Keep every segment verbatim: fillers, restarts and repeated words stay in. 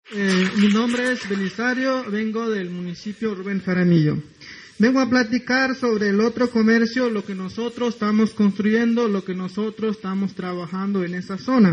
Eh, mi nombre es Belisario, vengo del municipio Rubén Jaramillo. Vengo a platicar sobre el otro comercio, lo que nosotros estamos construyendo, lo que nosotros estamos trabajando en esa zona.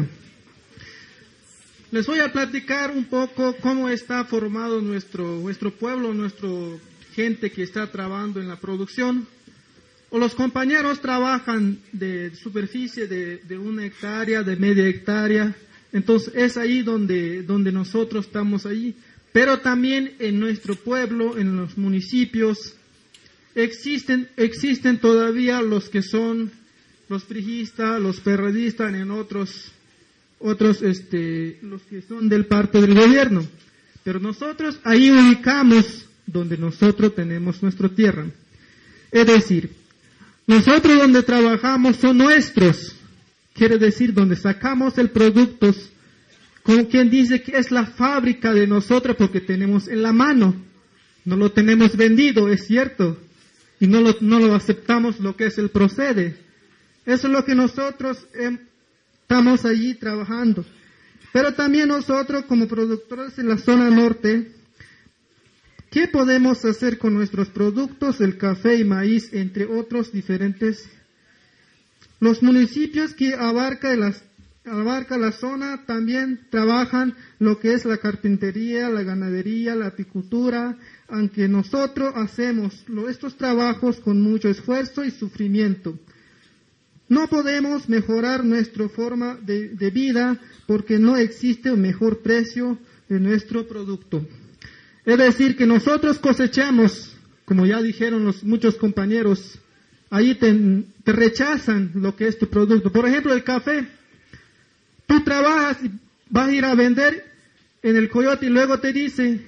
Les voy a platicar un poco cómo está formado nuestro, nuestro pueblo, nuestra gente que está trabajando en la producción. O los compañeros trabajan de superficie de, de una hectárea, de media hectárea. Entonces es ahí donde, donde nosotros estamos allí. Pero también en nuestro pueblo, en los municipios, existen, existen todavía los que son los frijistas, los perredistas, en otros, otros, este, los que son del parte del gobierno. Pero nosotros ahí ubicamos donde nosotros tenemos nuestra tierra. Es decir, nosotros donde trabajamos son nuestros. Quiere decir, donde sacamos el producto, como quien dice que es la fábrica de nosotros porque tenemos en la mano. No lo tenemos vendido, es cierto. Y no lo, no lo aceptamos lo que es el procede. Eso es lo que nosotros eh, estamos allí trabajando. Pero también nosotros como productores en la zona norte, ¿qué podemos hacer con nuestros productos, el café y maíz, entre otros diferentes? Los municipios que abarca, las, abarca la zona también trabajan lo que es la carpintería, la ganadería, la apicultura, aunque nosotros hacemos estos trabajos con mucho esfuerzo y sufrimiento. No podemos mejorar nuestra forma de, de vida porque no existe un mejor precio de nuestro producto. Es decir, que nosotros cosechamos, como ya dijeron los muchos compañeros, ahí te, te rechazan lo que es tu producto. Por ejemplo, el café. Tú trabajas y vas a ir a vender en el coyote y luego te dice,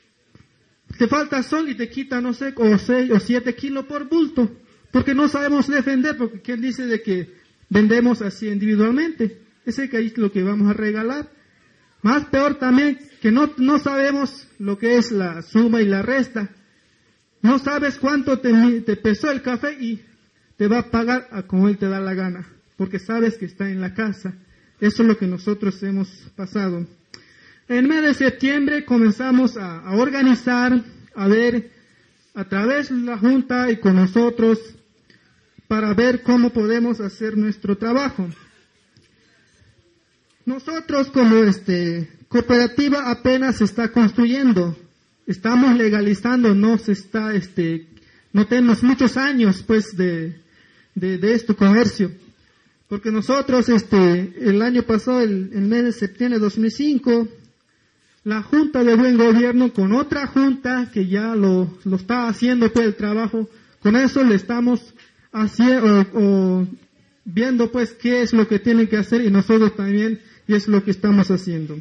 te falta sol y te quita, no sé, o seis o siete kilos por bulto. Porque no sabemos defender, porque ¿quién dice de que vendemos así individualmente? Ese que ahí es lo que vamos a regalar. Más peor también, que no, no sabemos lo que es la suma y la resta. No sabes cuánto te, te pesó el café y te va a pagar a como él te da la gana, porque sabes que está en la casa. Eso es lo que nosotros hemos pasado. En el mes de septiembre comenzamos a, a organizar, a ver, a través de la Junta y con nosotros, para ver cómo podemos hacer nuestro trabajo. Nosotros como este cooperativa apenas se está construyendo, estamos legalizando, no se está, este, no tenemos muchos años pues de, de, de este comercio, porque nosotros este, el año pasado, el, el mes de septiembre de dos mil cinco, la Junta de Buen Gobierno con otra junta que ya lo, lo está haciendo pues el trabajo, con eso le estamos haciendo, o, o viendo pues qué es lo que tienen que hacer y nosotros también, y es lo que estamos haciendo.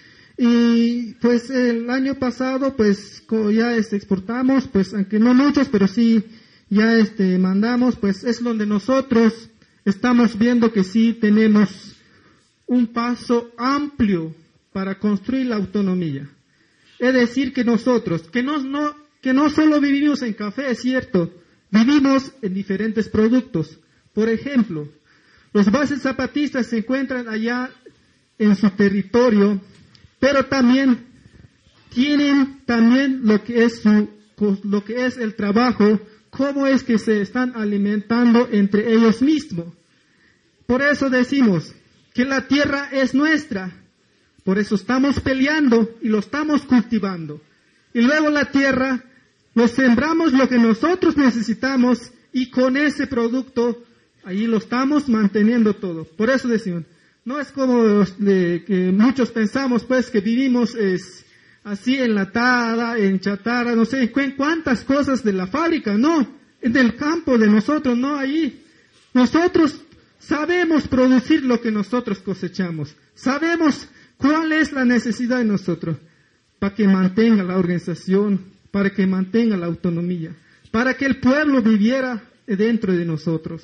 Y pues el año pasado pues ya este, exportamos, pues aunque no muchos, pero sí ya este mandamos, pues es donde nosotros estamos viendo que sí tenemos un paso amplio para construir la autonomía. Es decir, que nosotros, que no, no, que no solo vivimos en café, es cierto, vivimos en diferentes productos. Por ejemplo, los bases zapatistas se encuentran allá en su territorio, pero también tienen también lo que es su, lo que es el trabajo, cómo es que se están alimentando entre ellos mismos. Por eso decimos que la tierra es nuestra, por eso estamos peleando y lo estamos cultivando. Y luego la tierra, lo sembramos lo que nosotros necesitamos y con ese producto, ahí lo estamos manteniendo todo. Por eso decimos, no es como de, que muchos pensamos pues que vivimos es, así enlatada, en chatarra, no sé, cuántas cosas de la fábrica, no, del campo de nosotros, no ahí. Nosotros sabemos producir lo que nosotros cosechamos, sabemos cuál es la necesidad de nosotros, para que mantenga la organización, para que mantenga la autonomía, para que el pueblo viviera dentro de nosotros.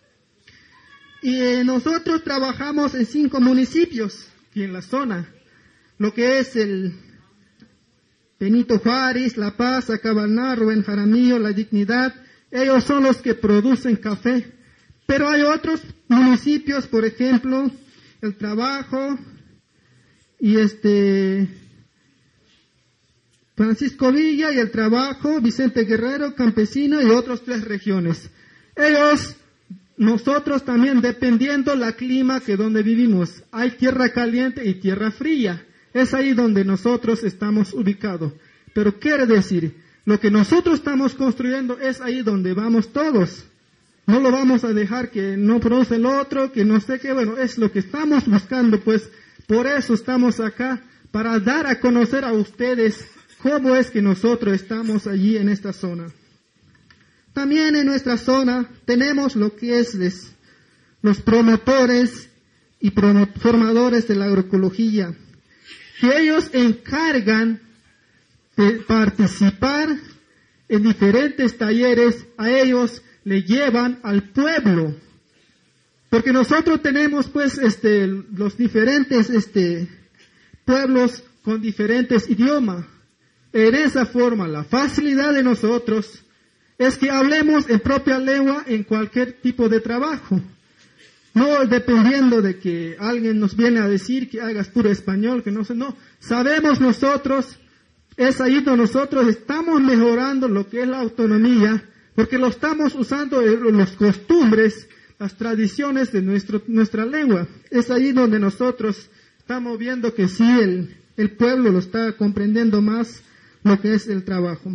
Y eh, nosotros trabajamos en cinco municipios aquí en la zona, lo que es el Benito Juárez, La Paz, Acabalná, Rubén Jaramillo, La Dignidad. Ellos son los que producen café. Pero hay otros municipios, por ejemplo, El Trabajo y este Francisco Villa y el trabajo, Vicente Guerrero, campesino y otras tres regiones. Ellos, nosotros también dependiendo la clima que donde vivimos. Hay tierra caliente y tierra fría. Es ahí donde nosotros estamos ubicados. Pero quiere decir, lo que nosotros estamos construyendo es ahí donde vamos todos. No lo vamos a dejar que no produce el otro, que no sé qué. Bueno, es lo que estamos buscando, pues por eso estamos acá, para dar a conocer a ustedes cómo es que nosotros estamos allí en esta zona. También en nuestra zona tenemos lo que es les, los promotores y promo, formadores de la agroecología, que ellos encargan de participar en diferentes talleres, a ellos le llevan al pueblo, porque nosotros tenemos pues este los diferentes este pueblos con diferentes idiomas. En esa forma, la facilidad de nosotros es que hablemos en propia lengua en cualquier tipo de trabajo. No dependiendo de que alguien nos viene a decir que hagas puro español, que no sé, no. Sabemos nosotros, es ahí donde nosotros estamos mejorando lo que es la autonomía, porque lo estamos usando en las costumbres, las tradiciones de nuestro, nuestra lengua. Es ahí donde nosotros estamos viendo que sí, el, el pueblo lo está comprendiendo más lo que es el trabajo.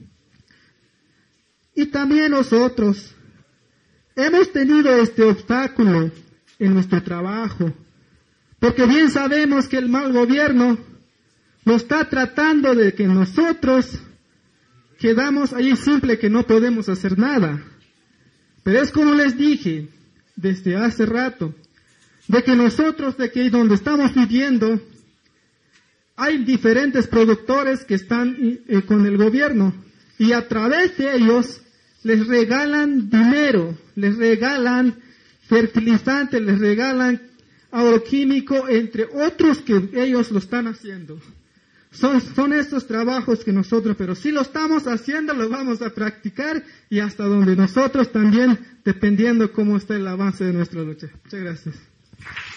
Y también nosotros hemos tenido este obstáculo en nuestro trabajo, porque bien sabemos que el mal gobierno nos está tratando de que nosotros quedamos ahí simple, que no podemos hacer nada. Pero es como les dije desde hace rato, de que nosotros, de que donde estamos viviendo, hay diferentes productores que están eh, con el gobierno, y a través de ellos les regalan dinero, les regalan fertilizantes, les regalan agroquímico, entre otros que ellos lo están haciendo. Son, son estos trabajos que nosotros, pero si lo estamos haciendo, lo vamos a practicar, y hasta donde nosotros también, dependiendo cómo está el avance de nuestra lucha. Muchas gracias.